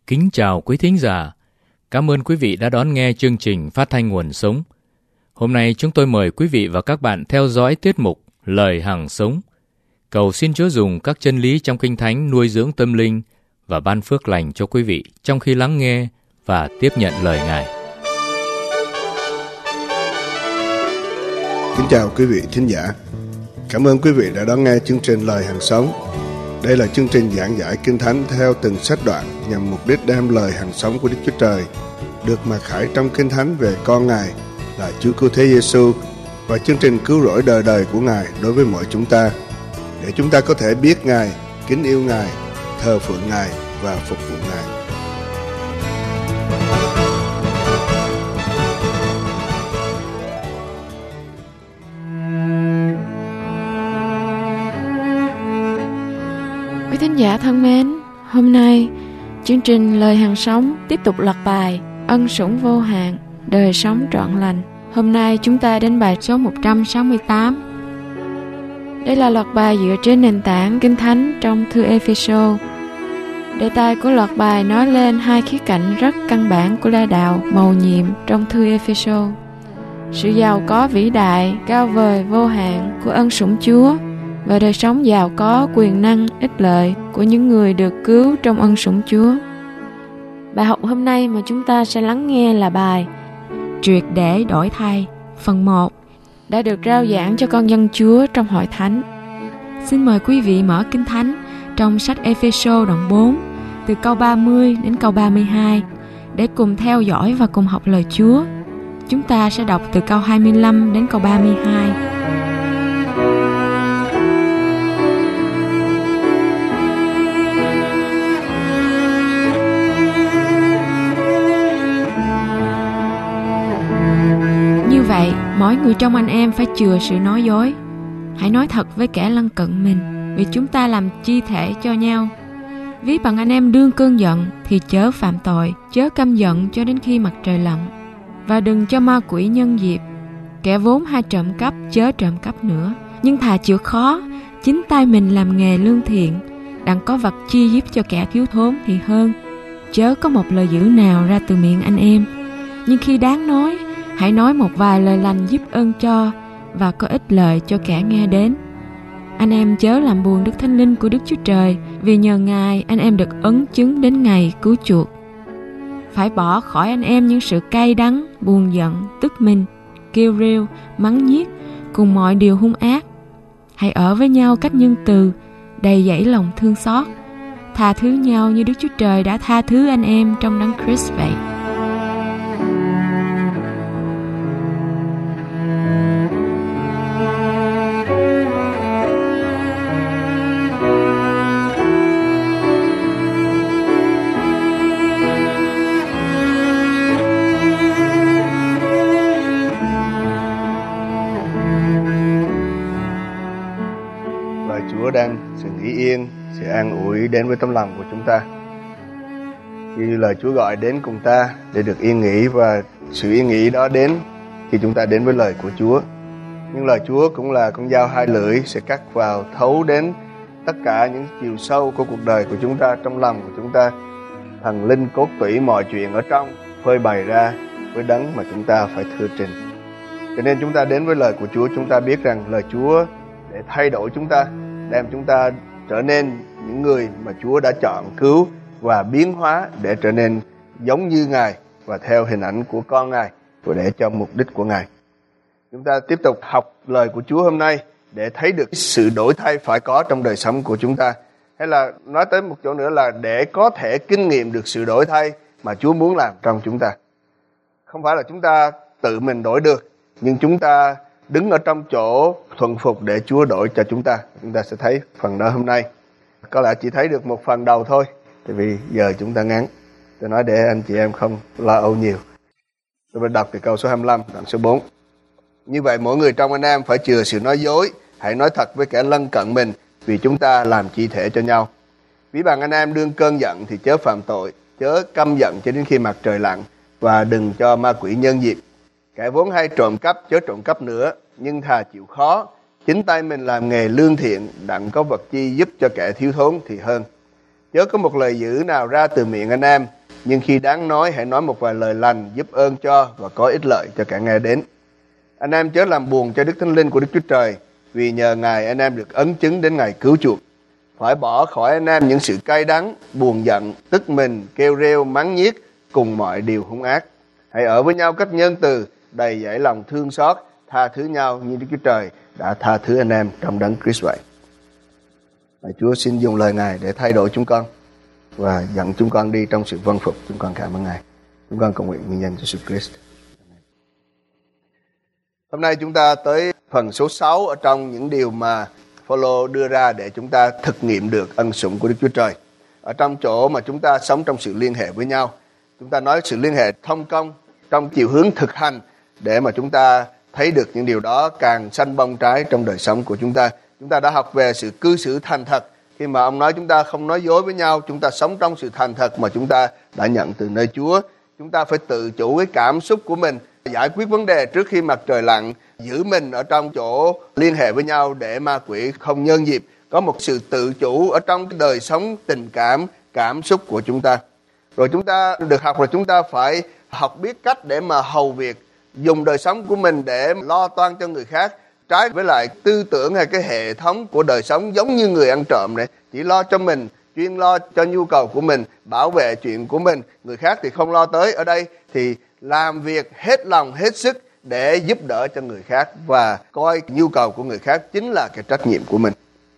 Kính chào quý thính giả. Cảm ơn quý vị đã đón nghe chương trình phát thanh Nguồn Sống. Hôm nay chúng tôi mời quý vị và các bạn theo dõi tiết mục Lời Hằng Sống. Cầu xin Chúa dùng các chân lý trong Kinh Thánh nuôi dưỡng tâm linh và ban phước lành cho quý vị trong khi lắng nghe và tiếp nhận lời Ngài. Kính chào quý vị thính giả. Cảm ơn quý vị đã đón nghe chương trình Lời Hằng Sống. Đây là chương trình giảng giải Kinh Thánh theo từng sách đoạn nhằm mục đích đem lời hằng sống của Đức Chúa Trời được mặc khải trong Kinh Thánh về con Ngài là Chúa Cứu Thế Giêsu và chương trình cứu rỗi đời đời của Ngài đối với mọi chúng ta, để chúng ta có thể biết Ngài, kính yêu Ngài, thờ phượng Ngài và phục vụ Ngài. Quý thính giả thân mến, hôm nay chương trình Lời Hằng Sống tiếp tục loạt bài Ân Sủng Vô Hạn, Đời Sống Trọn Lành. Hôm nay chúng ta đến bài số 168. Đây là loạt bài dựa trên nền tảng Kinh Thánh trong thư Ê-phê-sô. Đề tài của loạt bài nói lên hai khía cạnh rất căn bản của la đạo mầu nhiệm trong thư Ê-phê-sô: sự giàu có vĩ đại, cao vời, vô hạn của ân sủng Chúa và đời sống giàu có, quyền năng, ích lợi của những người được cứu trong ân sủng Chúa. Bài học hôm nay mà chúng ta sẽ lắng nghe là bài Triệt để đổi thay, phần 1, đã được rao giảng cho con dân Chúa trong hội thánh. Xin mời quý vị mở Kinh Thánh trong sách Ê-phê-sô đoạn 4, từ câu 30 đến câu 32, để cùng theo dõi và cùng học lời Chúa. Chúng ta sẽ đọc từ câu 25 đến câu 32. Như vậy, mỗi người trong anh em phải chừa sự nói dối. Hãy nói thật với kẻ lân cận mình, vì chúng ta làm chi thể cho nhau. Ví bằng anh em đương cơn giận thì chớ phạm tội, chớ căm giận cho đến khi mặt trời lặn. Và đừng cho ma quỷ nhân dịp. Kẻ vốn hay trộm cắp chớ trộm cắp nữa, nhưng thà chịu khó, chính tay mình làm nghề lương thiện, đặng có vật chi giúp cho kẻ thiếu thốn thì hơn. Chớ có một lời dữ nào ra từ miệng anh em, nhưng khi đáng nói, hãy nói một vài lời lành giúp ơn cho và có ích lợi cho kẻ nghe đến. Anh em chớ làm buồn Đức Thánh Linh của Đức Chúa Trời, vì nhờ Ngài anh em được ấn chứng đến ngày cứu chuộc. Phải bỏ khỏi anh em những sự cay đắng, buồn giận, tức mình, kêu rêu, mắng nhiếc cùng mọi điều hung ác. Hãy ở với nhau cách nhân từ, đầy dẫy lòng thương xót, tha thứ nhau như Đức Chúa Trời đã tha thứ anh em trong Đấng Christ vậy. Chúa đang sự nghỉ yên, sự an ủi đến với tấm lòng của chúng ta. Khi lời Chúa gọi đến cùng ta để được yên nghỉ, và sự yên nghỉ đó đến khi chúng ta đến với lời của Chúa. Nhưng lời Chúa cũng là con dao hai lưỡi, sẽ cắt vào thấu đến tất cả những chiều sâu của cuộc đời của chúng ta, trong lòng của chúng ta, thần linh cốt tủy mọi chuyện ở trong, phơi bày ra với đấng mà chúng ta phải thưa trình. Cho nên chúng ta đến với lời của Chúa, chúng ta biết rằng lời Chúa để thay đổi chúng ta, đem chúng ta trở nên những người mà Chúa đã chọn cứu và biến hóa để trở nên giống như Ngài và theo hình ảnh của con Ngài, và để cho mục đích của Ngài. Chúng ta tiếp tục học lời của Chúa hôm nay để thấy được sự đổi thay phải có trong đời sống của chúng ta. Hay là nói tới một chỗ nữa là để có thể kinh nghiệm được sự đổi thay mà Chúa muốn làm trong chúng ta. Không phải là chúng ta tự mình đổi được, nhưng chúng ta đứng ở trong chỗ thuận phục để Chúa đổi cho chúng ta. Chúng ta sẽ thấy phần đó hôm nay. Có lẽ chỉ thấy được một phần đầu thôi, tại vì giờ chúng ta ngắn. Tôi nói để anh chị em không lo âu nhiều. Tôi phải đọc từ câu số 25, đoạn số 4. Như vậy mỗi người trong anh em phải chừa sự nói dối, hãy nói thật với kẻ lân cận mình, vì chúng ta làm chi thể cho nhau. Ví bằng anh em đương cơn giận thì chớ phạm tội, chớ căm giận cho đến khi mặt trời lặn, và đừng cho ma quỷ nhân dịp. Kẻ vốn hay trộm cắp chớ trộm cắp nữa, nhưng thà chịu khó, chính tay mình làm nghề lương thiện, đặng có vật chi giúp cho kẻ thiếu thốn thì hơn. Chớ có một lời dữ nào ra từ miệng anh em, Nhưng khi đáng nói, hãy nói một vài lời lành, giúp ơn cho và có ích lợi cho cả nghe đến. Anh em chớ làm buồn cho Đức Thánh Linh của Đức Chúa Trời, vì nhờ Ngài anh em được ấn chứng đến ngày cứu chuộc. Phải bỏ khỏi anh em những sự cay đắng, buồn giận, tức mình, kêu rêu, mắng nhiếc cùng mọi điều hung ác. Hãy ở với nhau cách nhân từ, đầy dẫy lòng thương xót, tha thứ nhau như Đức Chúa Trời đã tha thứ anh em trong Đấng Christ vậy. Và Chúa xin dùng lời Ngài để thay đổi chúng con và dẫn chúng con đi trong sự vâng phục. Chúng con cảm ơn Ngài. Chúng con cầu nguyện nhân danh Jesus Christ. Hôm nay chúng ta tới phần số 6 ở trong những điều mà Phaolô đưa ra để chúng ta thực nghiệm được ân sủng của Đức Chúa Trời. Ở trong chỗ mà chúng ta sống trong sự liên hệ với nhau, chúng ta nói sự liên hệ thông công trong chiều hướng thực hành để mà chúng ta thấy được những điều đó càng xanh bông trái trong đời sống của chúng ta. Chúng ta đã học về sự cư xử thành thật. Khi mà ông nói chúng ta không nói dối với nhau, chúng ta sống trong sự thành thật mà chúng ta đã nhận từ nơi Chúa. Chúng ta phải tự chủ cái cảm xúc của mình, giải quyết vấn đề trước khi mặt trời lặn, giữ mình ở trong chỗ liên hệ với nhau để ma quỷ không nhân dịp. Có một sự tự chủ ở trong cái đời sống tình cảm, cảm xúc của chúng ta. Rồi chúng ta được học là chúng ta phải học biết cách để mà hầu việc, dùng đời sống của mình để lo toan cho người khác, trái với lại tư tưởng hay cái hệ thống của đời sống giống như người ăn trộm này, chỉ lo cho mình, chuyên lo cho nhu cầu của mình, bảo vệ chuyện của mình, người khác thì không lo tới. Ở đây thì làm việc hết lòng, hết sức để giúp đỡ cho người khác và coi nhu cầu của người khác chính là cái trách nhiệm của mình.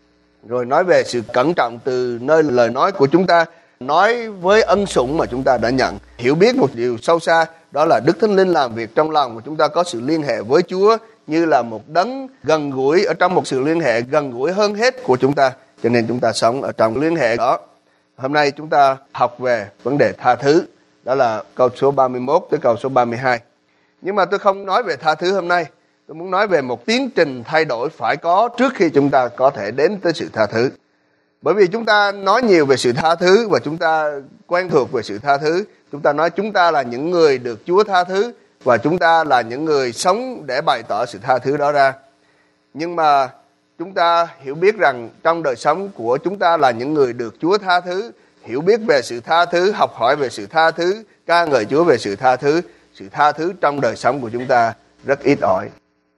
Rồi nói về sự cẩn trọng từ nơi lời nói của chúng ta, nói với ân sủng mà chúng ta đã nhận. Hiểu biết một điều sâu xa, đó là Đức Thánh Linh làm việc trong lòng mà chúng ta có sự liên hệ với Chúa như là một đấng gần gũi, ở trong một sự liên hệ gần gũi hơn hết của chúng ta. Cho nên chúng ta sống ở trong liên hệ đó. Hôm nay chúng ta học về vấn đề tha thứ. Đó là câu số 31 tới câu số 32. Nhưng mà tôi không nói về tha thứ hôm nay. Tôi muốn nói về một tiến trình thay đổi phải có trước khi chúng ta có thể đến tới sự tha thứ. Bởi vì chúng ta nói nhiều về sự tha thứ và chúng ta quen thuộc về sự tha thứ. Chúng ta nói chúng ta là những người được Chúa tha thứ và chúng ta là những người sống để bày tỏ sự tha thứ đó ra. Nhưng mà chúng ta hiểu biết rằng trong đời sống của chúng ta là những người được Chúa tha thứ, hiểu biết về sự tha thứ, học hỏi về sự tha thứ, ca ngợi Chúa về sự tha thứ trong đời sống của chúng ta rất ít ỏi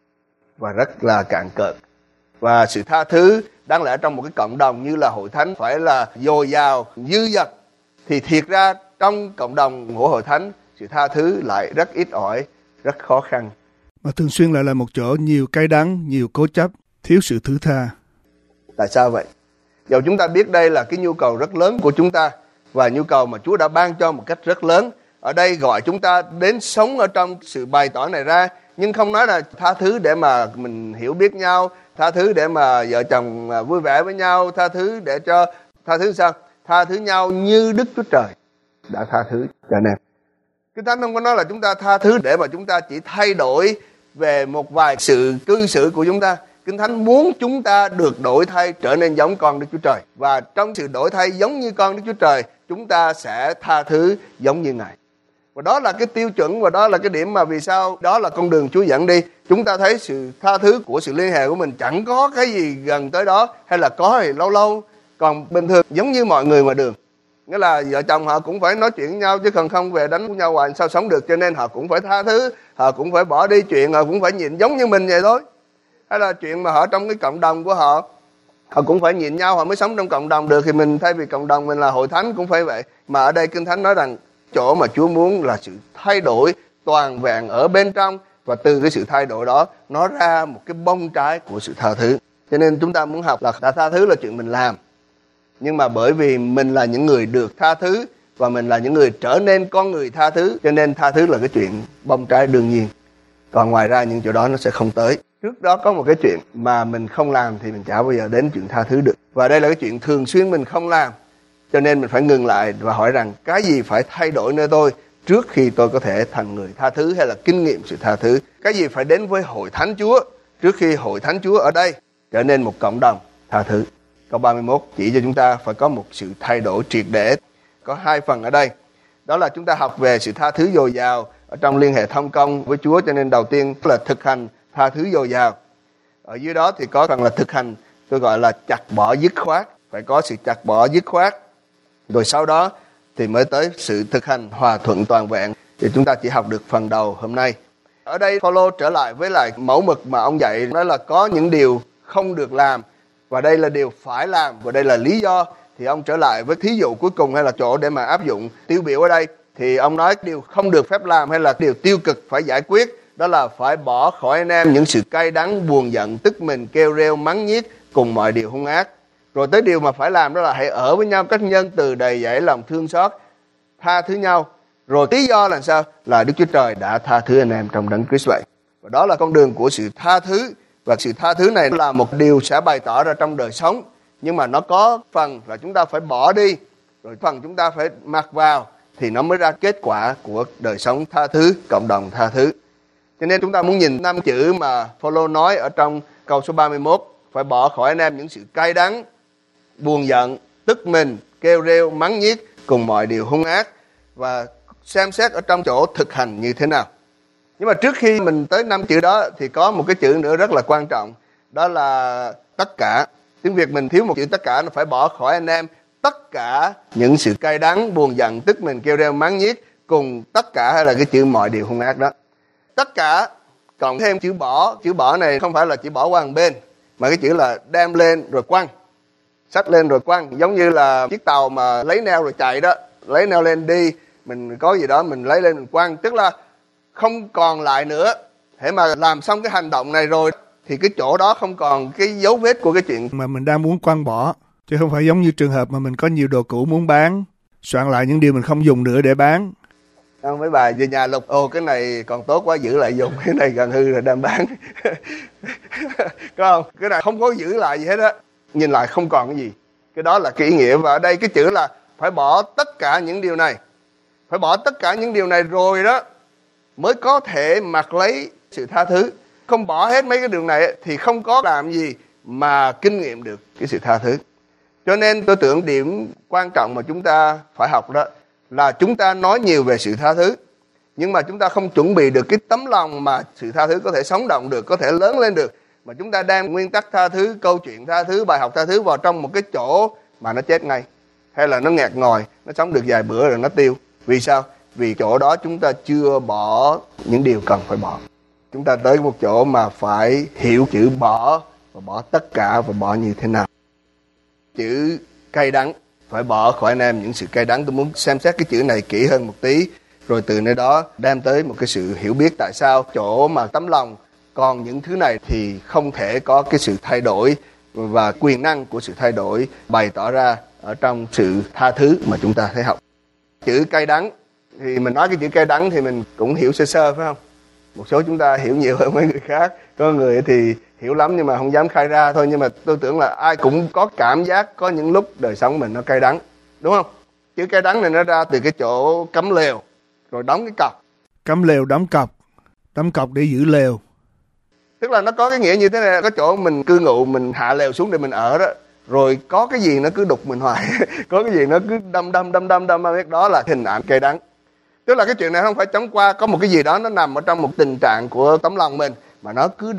và rất là cạn cợt. Và sự tha thứ đáng lẽ trong một cái cộng đồng như là hội thánh phải là dồi dào, dư dật, thì thiệt ra trong cộng đồng của hội thánh sự tha thứ lại rất ít ỏi, rất khó khăn. Mà thường xuyên lại là một chỗ nhiều cay đắng, nhiều cố chấp, thiếu sự thứ tha. Tại sao vậy? Dầu chúng ta biết đây là cái nhu cầu rất lớn của chúng ta và nhu cầu mà Chúa đã ban cho một cách rất lớn. Ở đây gọi chúng ta đến sống ở trong sự bày tỏ này ra, nhưng không nói là tha thứ để mà mình hiểu biết nhau, tha thứ để mà vợ chồng vui vẻ với nhau, tha thứ để cho, tha thứ sao? Tha thứ nhau như Đức Chúa Trời đã tha thứ cho anh em. Kinh Thánh không có nói là chúng ta tha thứ để mà chúng ta chỉ thay đổi về một vài sự cư xử của chúng ta. Kinh Thánh muốn chúng ta được đổi thay trở nên giống con Đức Chúa Trời. Và trong sự đổi thay giống như con Đức Chúa Trời, chúng ta sẽ tha thứ giống như Ngài. Và đó là cái tiêu chuẩn và đó là cái điểm mà vì sao đó là con đường Chúa dẫn đi. Chúng ta thấy sự tha thứ của sự liên hệ của mình chẳng có cái gì gần tới đó, hay là có thì lâu lâu, còn bình thường giống như mọi người ngoài đường. Nghĩa là vợ chồng họ cũng phải nói chuyện với nhau chứ không về đánh nhau hoài sao sống được, cho nên họ cũng phải tha thứ, họ cũng phải bỏ đi chuyện, họ cũng phải nhịn giống như mình vậy thôi. Hay là chuyện mà họ trong cái cộng đồng của họ cũng phải nhịn nhau họ mới sống trong cộng đồng được, thì mình thay vì cộng đồng mình là hội thánh cũng phải vậy. Mà ở đây Kinh Thánh nói rằng chỗ mà Chúa muốn là sự thay đổi toàn vẹn ở bên trong, và từ cái sự thay đổi đó nó ra một cái bông trái của sự tha thứ. Cho nên chúng ta muốn học là tha thứ là chuyện mình làm, nhưng mà bởi vì mình là những người được tha thứ và mình là những người trở nên con người tha thứ, cho nên tha thứ là cái chuyện bông trái đương nhiên. Còn ngoài ra những chỗ đó nó sẽ không tới. Trước đó có một cái chuyện mà mình không làm thì mình chả bao giờ đến chuyện tha thứ được. Và đây là cái chuyện thường xuyên mình không làm, cho nên mình phải ngừng lại và hỏi rằng cái gì phải thay đổi nơi tôi trước khi tôi có thể thành người tha thứ hay là kinh nghiệm sự tha thứ. Cái gì phải đến với hội thánh Chúa trước khi hội thánh Chúa ở đây trở nên một cộng đồng tha thứ. Câu 31 chỉ cho chúng ta phải có một sự thay đổi triệt để. Có hai phần ở đây. Đó là chúng ta học về sự tha thứ dồi dào ở trong liên hệ thông công với Chúa. Cho nên đầu tiên là thực hành tha thứ dồi dào. Ở dưới đó thì có phần là thực hành, tôi gọi là chặt bỏ dứt khoát. Phải có sự chặt bỏ dứt khoát. Rồi sau đó thì mới tới sự thực hành hòa thuận toàn vẹn. Thì chúng ta chỉ học được phần đầu hôm nay. Ở đây Phaolô trở lại với lại mẫu mực mà ông dạy, đó là có những điều không được làm và đây là điều phải làm và đây là lý do. Thì ông trở lại với thí dụ cuối cùng hay là chỗ để mà áp dụng. Tiêu biểu ở đây thì ông nói điều không được phép làm hay là điều tiêu cực phải giải quyết, đó là phải bỏ khỏi anh em những sự cay đắng, buồn giận, tức mình, kêu rêu, mắng nhiếc cùng mọi điều hung ác. Rồi tới điều mà phải làm đó là hãy ở với nhau cách nhân từ, đầy dẫy lòng thương xót, tha thứ nhau. Rồi lý do là sao? Là Đức Chúa Trời đã tha thứ anh em trong Đấng Christ vậy. Và đó là con đường của sự tha thứ. Và sự tha thứ này là một điều sẽ bày tỏ ra trong đời sống. Nhưng mà nó có phần là chúng ta phải bỏ đi, rồi phần chúng ta phải mặc vào, thì nó mới ra kết quả của đời sống tha thứ, cộng đồng tha thứ. Cho nên chúng ta muốn nhìn 5 chữ mà Phaolô nói ở trong câu số 31. Phải bỏ khỏi anh em những sự cay đắng, buồn giận, tức mình, kêu rêu, mắng nhiếc cùng mọi điều hung ác, và xem xét ở trong chỗ thực hành như thế nào. Nhưng mà trước khi mình tới 5 chữ đó thì có một cái chữ nữa rất là quan trọng, đó là tất cả. Tiếng Việt mình thiếu một chữ tất cả, nó phải bỏ khỏi anh em tất cả những sự cay đắng, buồn giận, tức mình, kêu rêu, mắng nhiếc cùng tất cả, hay là cái chữ mọi điều hung ác đó. Tất cả cộng thêm chữ bỏ này không phải là chỉ bỏ qua một bên, mà cái chữ là đem lên rồi quăng, xách lên rồi quăng, giống như là chiếc tàu mà lấy neo rồi chạy đó, lấy neo lên đi, mình có gì đó mình lấy lên mình quăng, tức là không còn lại nữa. Thế mà làm xong cái hành động này rồi thì cái chỗ đó không còn cái dấu vết của cái chuyện mà mình đang muốn quăng bỏ, chứ không phải giống như trường hợp mà mình có nhiều đồ cũ muốn bán, soạn lại những điều mình không dùng nữa để bán. Không, mấy bà về nhà lục, cái này còn tốt quá giữ lại dùng, cái này gần hư rồi đem bán. Có không? Cái này không có giữ lại gì hết á, nhìn lại không còn cái gì. Cái đó là cái ý nghĩa. Và ở đây cái chữ là phải bỏ tất cả những điều này. Phải bỏ tất cả những điều này rồi đó mới có thể mặc lấy sự tha thứ. Không bỏ hết mấy cái điều này thì không có làm gì mà kinh nghiệm được cái sự tha thứ. Cho nên tôi tưởng điểm quan trọng mà chúng ta phải học đó là chúng ta nói nhiều về sự tha thứ, nhưng mà chúng ta không chuẩn bị được cái tấm lòng mà sự tha thứ có thể sống động được, có thể lớn lên được. Mà chúng ta đem nguyên tắc tha thứ, câu chuyện tha thứ, bài học tha thứ vào trong một cái chỗ mà nó chết ngay, hay là nó nghẹt ngòi, nó sống được vài bữa rồi nó tiêu. Vì sao? Vì chỗ đó chúng ta chưa bỏ những điều cần phải bỏ. Chúng ta tới một chỗ mà phải hiểu chữ bỏ, và bỏ tất cả, và bỏ như thế nào. Chữ cay đắng, phải bỏ khỏi anh em những sự cay đắng. Tôi muốn xem xét cái chữ này kỹ hơn một tí, rồi từ nơi đó đem tới một cái sự hiểu biết tại sao chỗ mà tấm lòng còn những thứ này thì không thể có cái sự thay đổi, và quyền năng của sự thay đổi bày tỏ ra ở trong sự tha thứ mà chúng ta thấy học. Chữ cay đắng thì mình nói cái chữ cay đắng thì mình cũng hiểu sơ sơ, phải không? Một số chúng ta hiểu nhiều hơn mấy người khác, có người thì hiểu lắm nhưng mà không dám khai ra thôi. Nhưng mà tôi tưởng là ai cũng có cảm giác có những lúc đời sống mình nó cay đắng, đúng không? Chữ cay đắng này nó ra từ cái chỗ cắm lều rồi đóng cái cọc. Cắm lều đóng cọc để giữ lều. Tức là nó có cái nghĩa như thế này, có chỗ mình cư ngụ, mình hạ lều xuống để mình ở đó, rồi có cái gì nó cứ đục mình hoài. Có cái gì nó cứ đâm, biết đó là hình ảnh cay đắng. Tức là cái chuyện này không phải chóng qua, có một cái gì đó nó nằm ở trong một tình trạng của tấm lòng mình mà nó cứ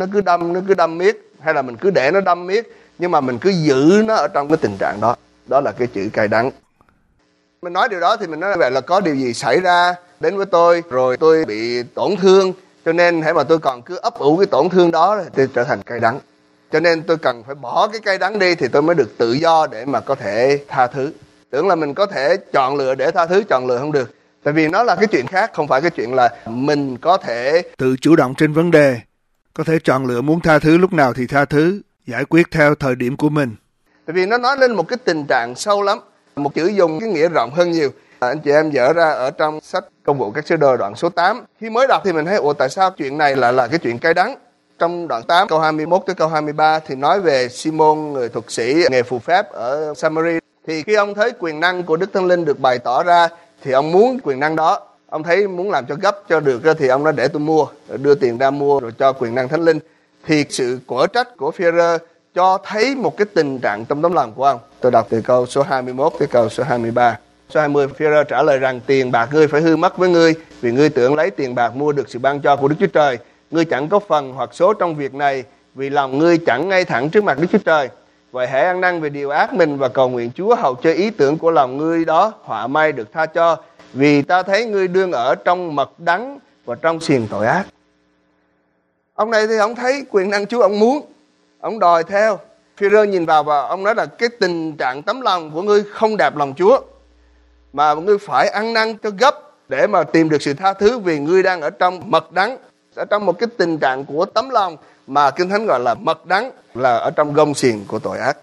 đâm miết, hay là mình cứ để nó đâm miết, nhưng mà mình cứ giữ nó ở trong cái tình trạng đó. Đó là cái chữ cay đắng. Mình nói điều đó thì mình nói vậy là có điều gì xảy ra đến với tôi, rồi tôi bị tổn thương, cho nên hãy mà tôi còn cứ ấp ủ cái tổn thương đó thì tôi trở thành cay đắng. Cho nên tôi cần phải bỏ cái cay đắng đi thì tôi mới được tự do để mà có thể tha thứ. Tưởng là mình có thể chọn lựa để tha thứ, chọn lựa không được. Tại vì nó là cái chuyện khác, không phải cái chuyện là mình có thể tự chủ động trên vấn đề, có thể chọn lựa muốn tha thứ lúc nào thì tha thứ, giải quyết theo thời điểm của mình. Tại vì nó nói lên một cái tình trạng sâu lắm. Một chữ dùng cái nghĩa rộng hơn nhiều. Anh chị em dở ra ở trong sách Công vụ các sứ đồ đoạn số 8. Khi mới đọc thì mình thấy tại sao chuyện này lại là cái chuyện cay đắng. Trong đoạn 8 câu 21 tới câu 23 thì nói về Simon, người thuật sĩ nghề phù phép ở Samari. Thì khi ông thấy quyền năng của Đức Thánh Linh được bày tỏ ra thì ông muốn quyền năng đó. Ông thấy muốn làm cho gấp cho được thì ông nói để tôi mua, đưa tiền ra mua rồi cho quyền năng Thánh Linh. Thì sự quở trách của Phi-e-rơ cho thấy một cái tình trạng trong tấm lòng của ông. Tôi đọc từ câu số 21 tới câu số 23. Số 20, Phi-e-rơ trả lời rằng tiền bạc ngươi phải hư mất với ngươi, vì ngươi tưởng lấy tiền bạc mua được sự ban cho của Đức Chúa Trời. Ngươi chẳng có phần hoặc số trong việc này, vì lòng ngươi chẳng ngay thẳng trước mặt Đức Chúa Trời. Vậy hãy ăn năn về điều ác mình và cầu nguyện Chúa hầu cho ý tưởng của lòng ngươi đó họa may được tha cho, vì ta thấy ngươi đương ở trong mật đắng và trong xiềng tội ác. Ông này thì ông thấy quyền năng Chúa, ông muốn, ông đòi theo. Phi-rơ nhìn vào và ông nói là cái tình trạng tấm lòng của ngươi không đẹp lòng Chúa, mà ngươi phải ăn năn cho gấp để mà tìm được sự tha thứ, vì ngươi đang ở trong mật đắng, ở trong một cái tình trạng của tấm lòng mà Kinh Thánh gọi là mật đắng, là ở trong gông xiềng của tội ác.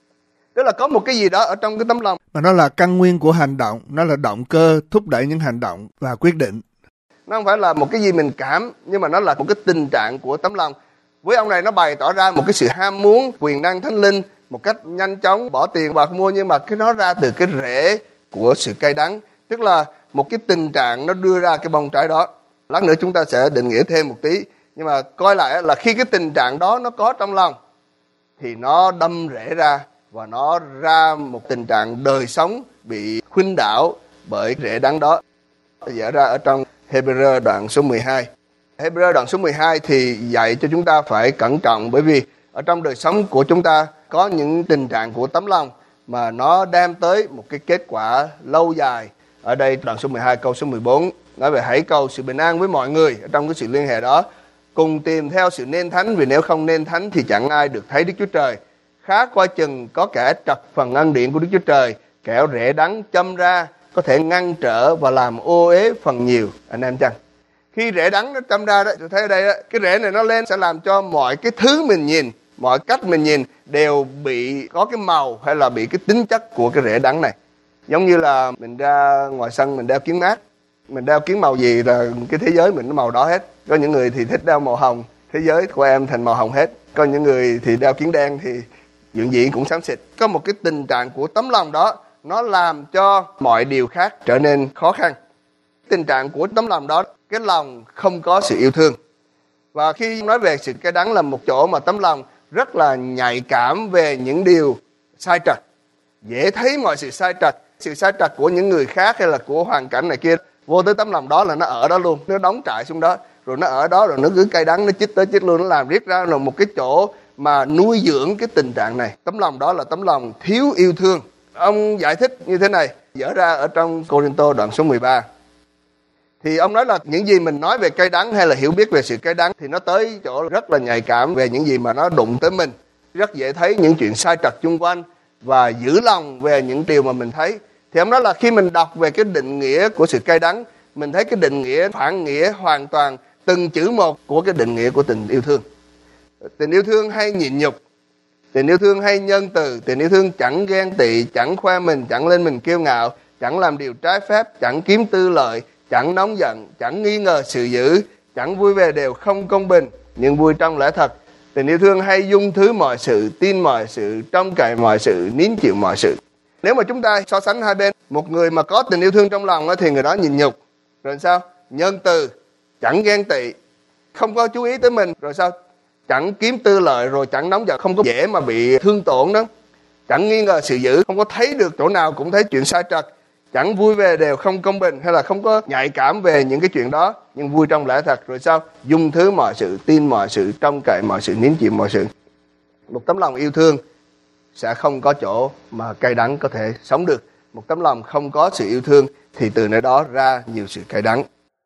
Tức là có một cái gì đó ở trong cái tấm lòng mà nó là căn nguyên của hành động, nó là động cơ thúc đẩy những hành động và quyết định. Nó không phải là một cái gì mình cảm, nhưng mà nó là một cái tình trạng của tấm lòng. Với ông này nó bày tỏ ra một cái sự ham muốn quyền năng thánh linh một cách nhanh chóng, bỏ tiền bạc mua, nhưng mà cái nó ra từ cái rễ của sự cay đắng, tức là một cái tình trạng nó đưa ra cái bông trái đó. Lát nữa chúng ta sẽ định nghĩa thêm một tí, nhưng mà coi lại là khi cái tình trạng đó nó có trong lòng thì nó đâm rễ ra, và nó ra một tình trạng đời sống bị khuynh đảo bởi rễ đắng đó. Dở ra ở trong Hebrew đoạn số 12. Hebrew đoạn số 12 thì dạy cho chúng ta phải cẩn trọng, bởi vì ở trong đời sống của chúng ta có những tình trạng của tấm lòng mà nó đem tới một cái kết quả lâu dài. Ở đây đoạn số 12 câu số 14 nói về hãy cầu sự bình an với mọi người. Ở trong cái sự liên hệ đó, cùng tìm theo sự nên thánh, vì nếu không nên thánh thì chẳng ai được thấy Đức Chúa Trời. Khá coi chừng có kẻ trật phần ân điển của Đức Chúa Trời, kẻo rễ đắng châm ra có thể ngăn trở và làm ô uế phần nhiều. Anh em chăng? Khi rễ đắng nó châm ra đó, tôi thấy ở đây đó, cái rễ này nó lên sẽ làm cho mọi cái thứ mình nhìn, mọi cách mình nhìn đều bị có cái màu hay là bị cái tính chất của cái rễ đắng này. Giống như là mình ra ngoài sân mình đeo kiến mát, mình đeo kiến màu gì là cái thế giới mình nó màu đó hết. Có những người thì thích đeo màu hồng, thế giới của em thành màu hồng hết. Có những người thì đeo kiến đen thì chuyện gì cũng xám xịt. Có một cái tình trạng của tấm lòng đó, nó làm cho mọi điều khác trở nên khó khăn. Tình trạng của tấm lòng đó, cái lòng không có sự yêu thương. Và khi nói về sự cay đắng là một chỗ mà tấm lòng rất là nhạy cảm về những điều sai trật, dễ thấy mọi sự sai trật của những người khác hay là của hoàn cảnh này kia, vô tới tấm lòng đó là nó ở đó luôn, nó đóng trại xuống đó, rồi nó ở đó, rồi nó cứ cay đắng, nó chích tới chích luôn, nó làm riết ra là một cái chỗ mà nuôi dưỡng cái tình trạng này. Tấm lòng đó là tấm lòng thiếu yêu thương. Ông giải thích như thế này, dở ra ở trong Cô-rinh-tô đoạn số 13. Thì ông nói là những gì mình nói về cay đắng hay là hiểu biết về sự cay đắng thì nó tới chỗ rất là nhạy cảm về những gì mà nó đụng tới mình. Rất dễ thấy những chuyện sai trật chung quanh và giữ lòng về những điều mà mình thấy. Thì ông nói là khi mình đọc về cái định nghĩa của sự cay đắng, mình thấy cái định nghĩa phản nghĩa hoàn toàn từng chữ một của cái định nghĩa của tình yêu thương. Tình yêu thương hay nhịn nhục, tình yêu thương hay nhân từ, tình yêu thương chẳng ghen tị, chẳng khoe mình, chẳng lên mình kiêu ngạo, chẳng làm điều trái phép, chẳng kiếm tư lợi, chẳng nóng giận, chẳng nghi ngờ sự dữ, chẳng vui về đều không công bình, nhưng vui trong lẽ thật. Tình yêu thương hay dung thứ mọi sự, tin mọi sự, trông cậy mọi sự, nín chịu mọi sự. Nếu mà chúng ta so sánh hai bên, một người mà có tình yêu thương trong lòng thì người đó nhịn nhục. Rồi sao? Nhân từ, chẳng ghen tị, không có chú ý tới mình. Rồi sao? Chẳng kiếm tư lợi, rồi chẳng nóng giận, không có dễ mà bị thương tổn đó. Chẳng nghi ngờ sự dữ, không có thấy được chỗ nào cũng thấy chuyện sai trật. Chẳng vui về đều không công bình, hay là không có nhạy cảm về những cái chuyện đó, nhưng vui trong lẽ thật. Rồi sao? Dung thứ mọi sự, tin mọi sự, trông cậy mọi sự, nín chịu mọi sự. Một tấm lòng yêu thương sẽ không có chỗ mà cay đắng có thể sống được. Một tấm lòng không có sự yêu thương thì từ nơi đó ra nhiều sự cay đắng.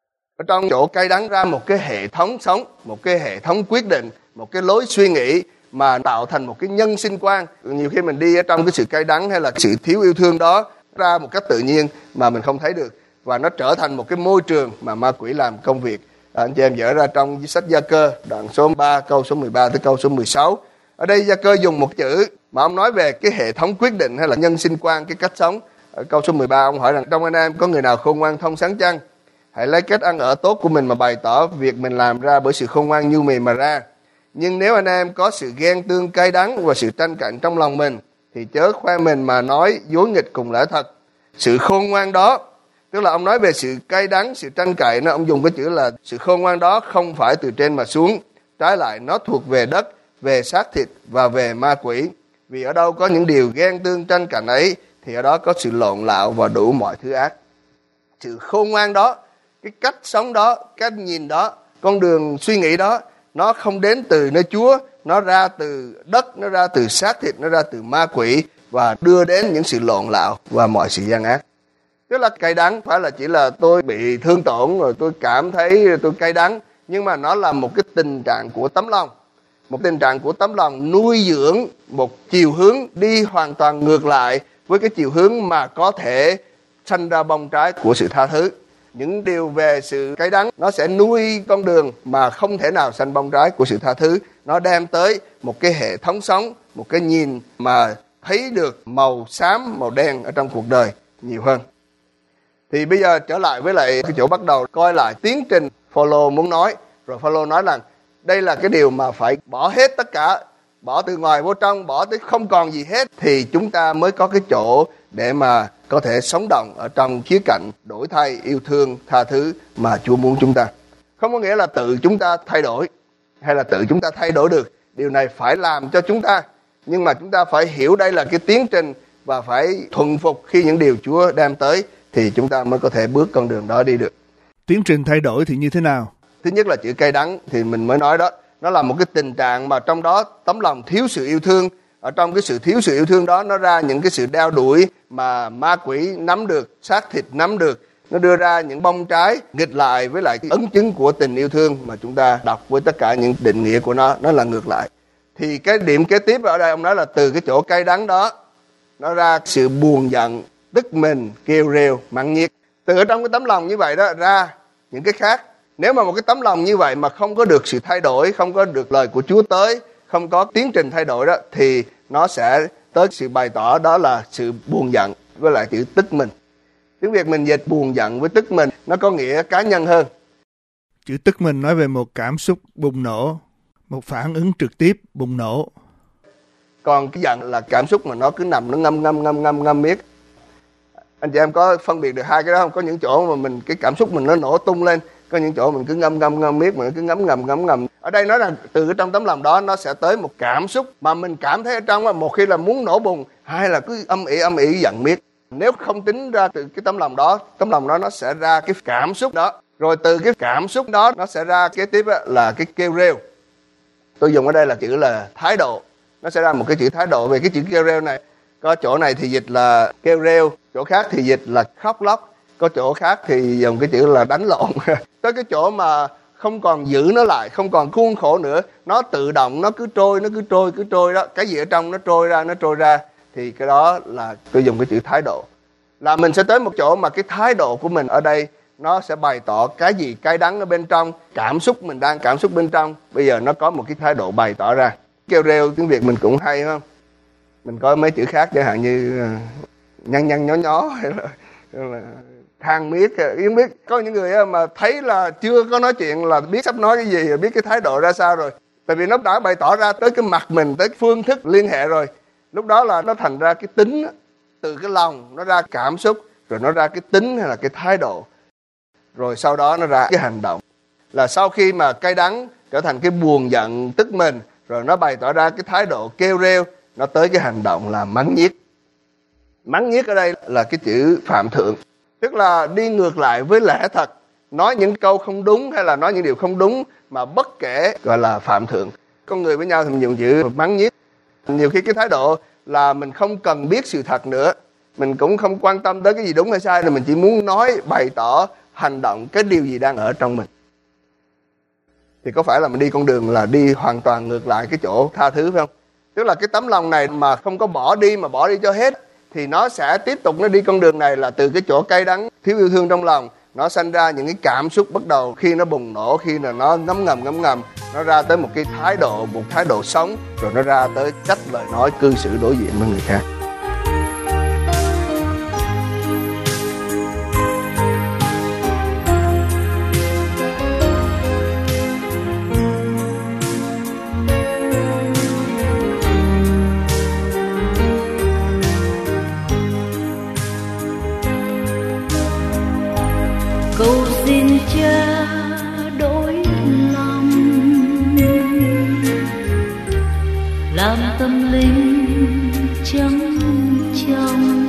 Ở trong chỗ cay đắng ra một cái hệ thống sống, một cái hệ thống quyết định, một cái lối suy nghĩ mà tạo thành một cái nhân sinh quan. Nhiều khi mình đi ở trong cái sự cay đắng hay là sự thiếu yêu thương đó ra một cách tự nhiên mà mình không thấy được, và nó trở thành một cái môi trường mà ma quỷ làm công việc. Anh chị em dở ra trong sách Gia-cơ đoạn số 3 câu số 13 tới câu số 16. Ở đây Gia-cơ dùng một chữ mà ông nói về cái hệ thống quyết định hay là nhân sinh quan, cái cách sống. Ở câu số 13 ông hỏi rằng trong anh em có người nào khôn ngoan thông sáng chăng? Hãy lấy cách ăn ở tốt của mình mà bày tỏ việc mình làm ra bởi sự khôn ngoan nhu mì mà ra. Nhưng nếu anh em có sự ghen tương cay đắng và sự tranh cạnh trong lòng mình thì chớ khoe mình mà nói dối nghịch cùng lẽ thật. Sự khôn ngoan đó, tức là ông nói về sự cay đắng, sự tranh cãi, ông dùng cái chữ là sự khôn ngoan đó không phải từ trên mà xuống, trái lại nó thuộc về đất, về xác thịt và về ma quỷ. Vì ở đâu có những điều ghen tương tranh cạnh ấy thì ở đó có sự lộn lạo và đủ mọi thứ ác. Sự khôn ngoan đó, cái cách sống đó, cách nhìn đó, con đường suy nghĩ đó, nó không đến từ nơi Chúa nó ra từ đất, nó ra từ xác thịt, nó ra từ ma quỷ và đưa đến những sự lộn lạo và mọi sự gian ác. Tức là cay đắng phải là chỉ là tôi bị thương tổn rồi tôi cảm thấy tôi cay đắng, nhưng mà nó là một cái tình trạng của tấm lòng. Một tình trạng của tấm lòng nuôi dưỡng một chiều hướng đi hoàn toàn ngược lại với cái chiều hướng mà có thể sanh ra bông trái của sự tha thứ. Những điều về sự cay đắng nó sẽ nuôi con đường mà không thể nào sanh bông trái của sự tha thứ. Nó đem tới một cái hệ thống sống, một cái nhìn mà thấy được màu xám, màu đen ở trong cuộc đời nhiều hơn. Thì bây giờ trở lại với lại cái chỗ bắt đầu coi lại tiến trình Phaolô muốn nói. Rồi Phaolô nói rằng đây là cái điều mà phải bỏ hết tất cả, bỏ từ ngoài vô trong, bỏ tới không còn gì hết, thì chúng ta mới có cái chỗ để mà có thể sống động ở trong khía cạnh đổi thay, yêu thương, tha thứ mà Chúa muốn chúng ta. Không có nghĩa là tự chúng ta thay đổi hay là tự chúng ta thay đổi được. Điều này phải làm cho chúng ta, nhưng mà chúng ta phải hiểu đây là cái tiến trình và phải thuần phục khi những điều Chúa đem tới, thì chúng ta mới có thể bước con đường đó đi được. Tiến trình thay đổi thì như thế nào? Thứ nhất là chữ cay đắng thì mình mới nói đó. Nó là một cái tình trạng mà trong đó tấm lòng thiếu sự yêu thương. Ở trong cái sự thiếu sự yêu thương đó, nó ra những cái sự đeo đuổi mà ma quỷ nắm được, xác thịt nắm được. Nó đưa ra những bông trái nghịch lại với lại cái ấn chứng của tình yêu thương mà chúng ta đọc với tất cả những định nghĩa của nó là ngược lại. Thì cái điểm kế tiếp ở đây ông nói là từ cái chỗ cay đắng đó, nó ra sự buồn giận, tức mình, kêu rêu, mắng nhiếc. Từ ở trong cái tấm lòng như vậy đó ra những cái khác. Nếu mà một cái tấm lòng như vậy mà không có được sự thay đổi, không có được lời của Chúa tới, không có tiến trình thay đổi đó, thì nó sẽ tới sự bày tỏ đó là sự buồn giận với lại chữ tức mình. Tiếng Việt mình dịch buồn giận với tức mình, nó có nghĩa cá nhân hơn. Chữ tức mình nói về một cảm xúc bùng nổ, một phản ứng trực tiếp bùng nổ. Còn cái giận là cảm xúc mà nó cứ nằm, nó ngâm miết. Anh chị em có phân biệt được hai cái đó không? Có những chỗ mà mình cái cảm xúc mình nó nổ tung lên, có những chỗ mình cứ ngâm miết, mình cứ ngấm. Ở đây nói là từ cái trong tấm lòng đó nó sẽ tới một cảm xúc mà mình cảm thấy ở trong, một khi là muốn nổ bùng, hai là cứ âm ỉ giận miết. Nếu không tính ra từ cái tấm lòng đó nó sẽ ra cái cảm xúc đó. Rồi từ cái cảm xúc đó nó sẽ ra kế tiếp là cái kêu rêu. Tôi dùng ở đây là chữ là thái độ. Nó sẽ ra một cái chữ thái độ. Về cái chữ kêu rêu này, có chỗ này thì dịch là kêu rêu, chỗ khác thì dịch là khóc lóc, có chỗ khác thì dùng cái chữ là đánh lộn. Tới cái chỗ mà không còn giữ nó lại, không còn khuôn khổ nữa, nó tự động, nó cứ trôi đó. Cái gì ở trong nó trôi ra, thì cái đó là tôi dùng cái chữ thái độ. Là mình sẽ tới một chỗ mà cái thái độ của mình ở đây nó sẽ bày tỏ cái gì cay đắng ở bên trong, cảm xúc mình đang cảm xúc bên trong, bây giờ nó có một cái thái độ bày tỏ ra. Kêu rêu tiếng Việt mình cũng hay không? Mình có mấy chữ khác chẳng hạn như nhăn nhó hay là than miết, yếm biết. Có những người mà thấy là chưa có nói chuyện là biết sắp nói cái gì, biết cái thái độ ra sao rồi. Tại vì nó đã bày tỏ ra tới cái mặt mình, tới phương thức liên hệ rồi. Lúc đó là nó thành ra cái tính, từ cái lòng nó ra cảm xúc, rồi nó ra cái tính hay là cái thái độ. Rồi sau đó nó ra cái hành động. Là sau khi mà cay đắng trở thành cái buồn giận tức mình, rồi nó bày tỏ ra cái thái độ kêu rêu, nó tới cái hành động là mắng nhiếc. Mắng nhiếc ở đây là cái chữ phạm thượng, tức là đi ngược lại với lẽ thật, nói những câu không đúng hay là nói những điều không đúng mà bất kể, gọi là phạm thượng. Con người với nhau thì mình dùng chữ mắng nhiếc. Nhiều khi cái thái độ là mình không cần biết sự thật nữa, mình cũng không quan tâm tới cái gì đúng hay sai, rồi mình chỉ muốn nói, bày tỏ, hành động cái điều gì đang ở trong mình. Thì có phải là mình đi con đường là đi hoàn toàn ngược lại cái chỗ tha thứ phải không? Tức là cái tấm lòng này mà không có bỏ đi, mà bỏ đi cho hết, thì nó sẽ tiếp tục nó đi con đường này là từ cái chỗ cay đắng, thiếu yêu thương trong lòng, nó sanh ra những cái cảm xúc bắt đầu khi nó bùng nổ, khi là nó ngấm ngầm, nó ra tới một cái thái độ, một thái độ sống, rồi nó ra tới cách lời nói cư xử đối diện với người khác. Cầu xin Cha đổi lòng, làm tâm linh trắng trong.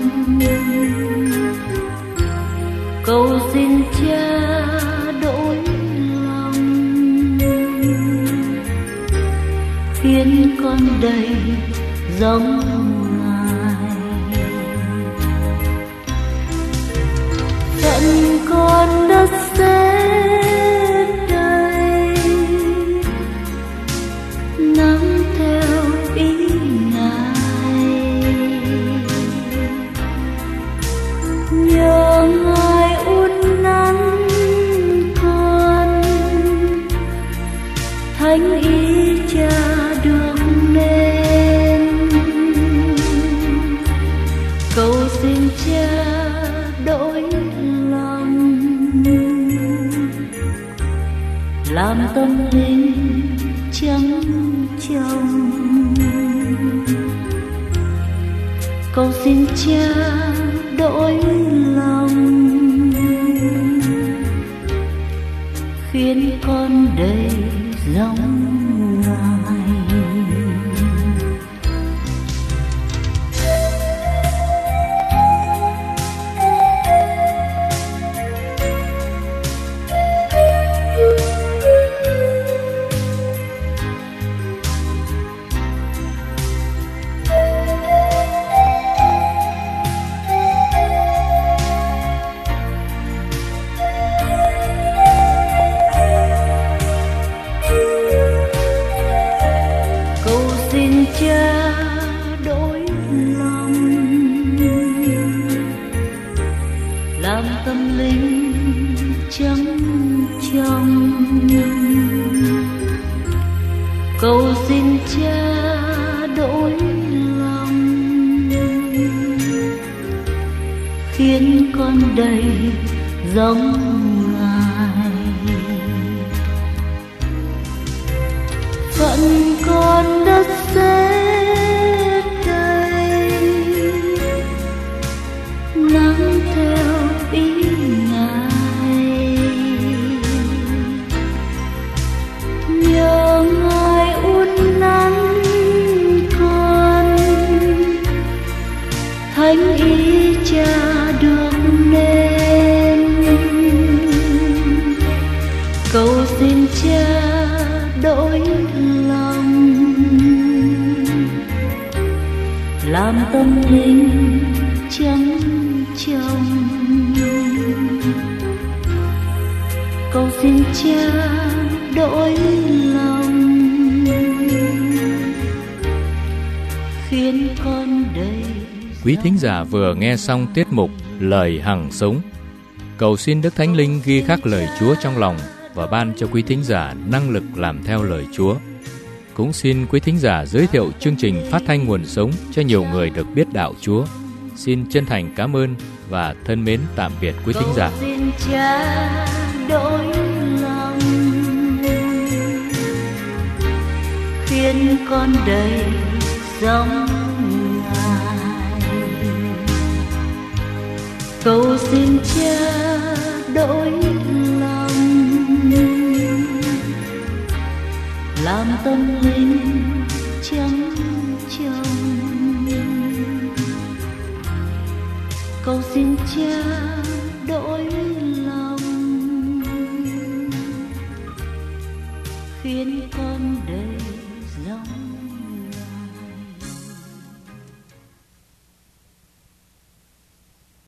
Cầu xin Cha đổi lòng, khiến khiến con đầy giống Ngài. Phận con đất sẽ đầy nắng theo ý Ngài, nhờ Ngài uốn nắn con thánh ý Cha được nên. Cầu xin Cha đổi lòng, làm tâm linh trắng trong. Cầu xin Cha đổi lòng, khiến con đầy giống Ngài. Cha đổi lòng, làm tâm linh trắng trong. Cầu xin Cha đổi lòng, khiến con đầy giống Ngài. Phận con đất sẽ đầy nắng theo ý Ngài, nhờ Ngài uốn nắn con thánh ý Cha được nên. Cầu xin Cha đổi lòng, làm tâm linh trắng trong. Cầu xin Cha đổi lòng, khiến con đầy. Quý thính giả vừa nghe xong tiết mục Lời Hằng Sống. Cầu xin Đức Thánh Linh ghi khắc lời Chúa trong lòng và ban cho quý thính giả năng lực làm theo lời Chúa. Cũng xin quý thính giả giới thiệu chương trình Phát thanh Nguồn Sống cho nhiều người được biết đạo Chúa. Xin chân thành cảm ơn và thân mến tạm biệt quý thính giả. Cầu xin Cha đổi lòng, khiến con đầy giống Ngài. Cầu xin Cha đổi lòng, làm tâm linh trắng trong. Cầu xin Cha đổi lòng, khiến con đầy